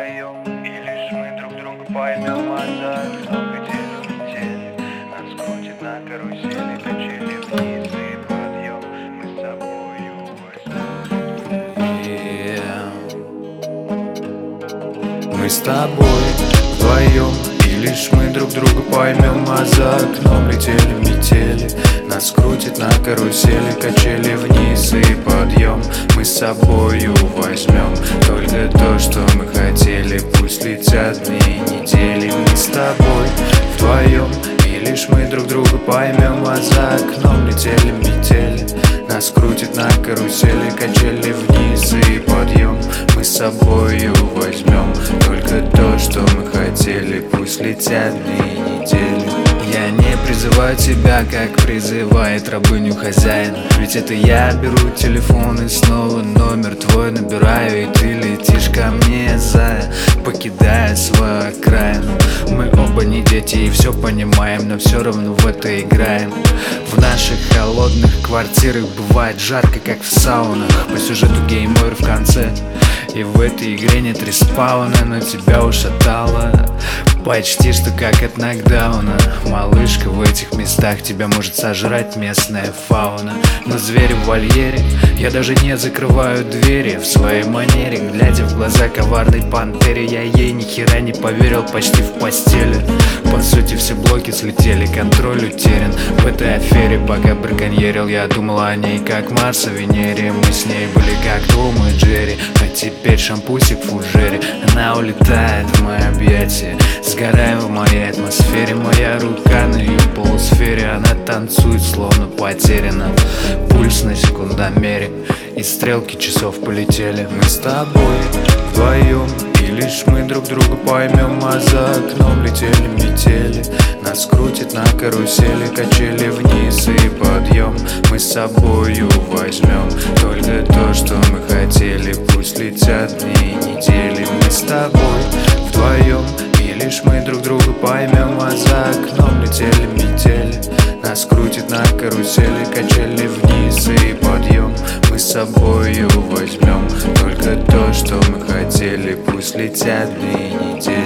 вдвоем, и лишь мы друг друга поймем. А за окном метели, нас крутит на карусели, качели вниз и подъем. Мы с собою возьмем. Мы с тобой вдвоем, и лишь мы друг друга поймем. А за окном летели метели, нас крутит на карусели, качели вниз и подъем. Мы с собою возьмем только то, что мы хотели. Пусть летят дни и недели. Мы с тобой вдвоем, и лишь мы друг друга поймем. А за окном летели метели, нас крутит на карусели, качели вниз и подъем. Мы с собою возьмем только то, что мы хотели. Пусть летят дни и недели. Я не призываю тебя, как призывает рабыню хозяин. Ведь это я беру телефон и снова номер твой набираю. И ты летишь ко мне, зая, покидая свою окраину. Мы оба не дети и все понимаем, но все равно в это играем. В наших холодных квартирах бывает жарко, как в саунах. По сюжету геймер в конце, и в этой игре нет респауна. Но тебя ушатало почти что как от нокдауна. Малышка, в этих местах тебя может сожрать местная фауна. Но звери в вольере, я даже не закрываю двери. В своей манере, глядя в глаза коварной пантере, я ей ни хера не поверил почти в постели. По сути все блоки слетели, контроль утерян в этой афере. Пока браконьерил, я думал о ней как Марс о Венере. Мы с ней были как Том и Джерри, а теперь шампусик в фужере. Она улетает в мои объятия, сгораю в моей атмосфере. Моя рука на ее полусфере, она танцует словно потеряна. Пульс на секундомере, и стрелки часов полетели. Мы с тобой вдвоем, и лишь мы друг друга поймем. А за окном летели метели, нас крутит на карусели, качели вниз и подъем. Мы с собою возьмем только то, что мы хотели. Пусть летят дни и недели. Мы с тобой вдвоем, и лишь мы друг друга поймем. А за окном летели метели, нас крутит на карусели, качели вниз и подъем. Мы с собою возьмем только то, что мы хотели. Пусть летят дни и недели.